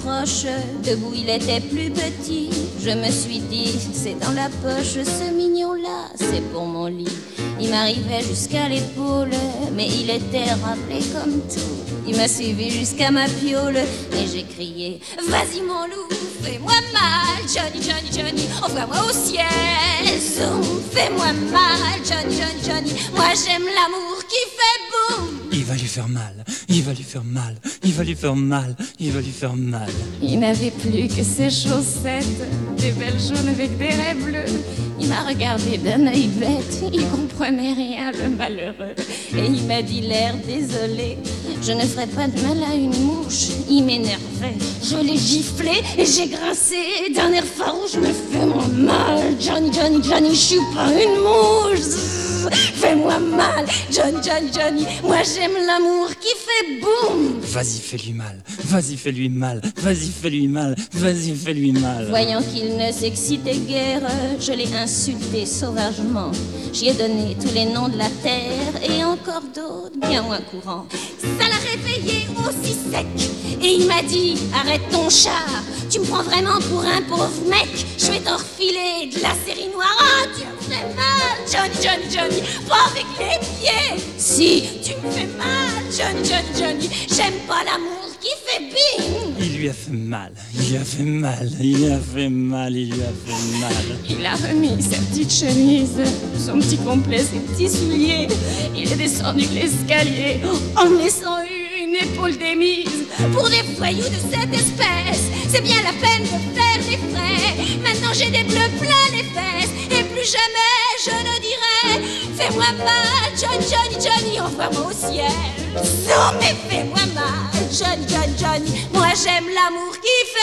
m'approche, debout il était plus petit. Je me suis dit, c'est dans la poche, ce mignon-là, c'est pour mon lit. Il m'arrivait jusqu'à l'épaule, mais il était rappelé comme tout. Il m'a suivi jusqu'à ma piole, et j'ai crié, vas-y mon loup, fais-moi mal, Johnny, Johnny, Johnny, envoie-moi au ciel. Zoom, fais-moi mal, Johnny, Johnny, Johnny, moi j'aime l'amour qui fait boum. Il va lui faire mal, il va lui faire mal, il va lui faire mal, il va lui faire mal. Il n'avait plus que ses chaussettes, des belles jaunes avec des raies bleues. Il m'a regardé d'un œil bête, il comprenait rien, le malheureux. Et il m'a dit l'air désolé, je ne ferai pas de mal à une mouche. Il m'énervait, je l'ai giflé et j'ai grincé d'un air farouche. Me fais-moi mal, Johnny, Johnny, Johnny, je suis pas une mouche. Fais-moi mal, Johnny, Johnny, Johnny, moi j'aime l'amour qui fait boum. Vas-y, fais-lui mal, vas-y, fais-lui mal, vas-y, fais-lui mal, vas-y, fais-lui mal. Voyant qu'il ne s'excitait guère, je l'ai insulté sauvagement. J'y ai donné tous les noms de la terre et encore d'autres bien moins courants. Ça l'a réveillé aussi sec et il m'a dit, arrête ton char, tu me prends vraiment pour un pauvre mec. Je vais t'en refiler de la série noire. Ah, tu me fais mal, Johnny, Johnny, Johnny, pas avec les pieds. Si, tu me fais mal, Johnny, Johnny, Johnny, j'aime pas l'amour qui fait bing. Il lui a fait mal, il lui a fait mal, il lui a fait mal, il lui a fait mal. Il a remis sa petite chemise, son petit complet, ses petits souliers. Il est descendu l'escalier en me laissant une épaule démise. Pour des voyous de cette espèce, c'est bien la peine de faire des frais. Maintenant j'ai des bleus plein les fesses et plus jamais je ne dirai fais-moi mal, Johnny, Johnny, Johnny, envoie-moi au ciel. Non mais fais-moi mal, Johnny, Johnny, Johnny, moi j'aime l'amour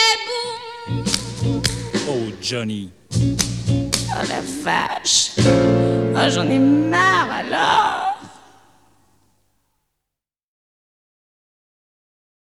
qui fait boum. Oh Johnny. Oh la vache, oh j'en ai marre alors.